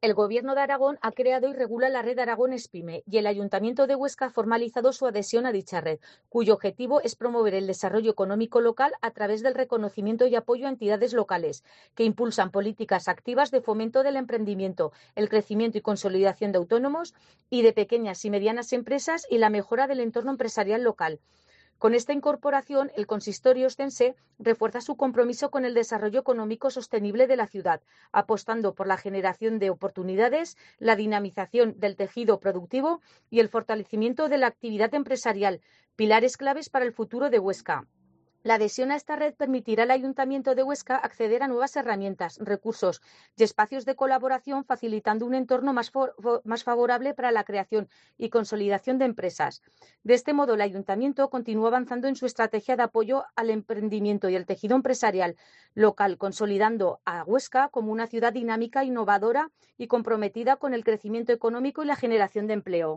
El Gobierno de Aragón ha creado y regula la red Aragón Espime y el Ayuntamiento de Huesca ha formalizado su adhesión a dicha red, cuyo objetivo es promover el desarrollo económico local a través del reconocimiento y apoyo a entidades locales que impulsan políticas activas de fomento del emprendimiento, el crecimiento y consolidación de autónomos y de pequeñas y medianas empresas y la mejora del entorno empresarial local. Con esta incorporación, el consistorio ostense refuerza su compromiso con el desarrollo económico sostenible de la ciudad, apostando por la generación de oportunidades, la dinamización del tejido productivo y el fortalecimiento de la actividad empresarial, pilares claves para el futuro de Huesca. La adhesión a esta red permitirá al Ayuntamiento de Huesca acceder a nuevas herramientas, recursos y espacios de colaboración, facilitando un entorno más favorable para la creación y consolidación de empresas. De este modo, el Ayuntamiento continúa avanzando en su estrategia de apoyo al emprendimiento y el tejido empresarial local, consolidando a Huesca como una ciudad dinámica, innovadora y comprometida con el crecimiento económico y la generación de empleo.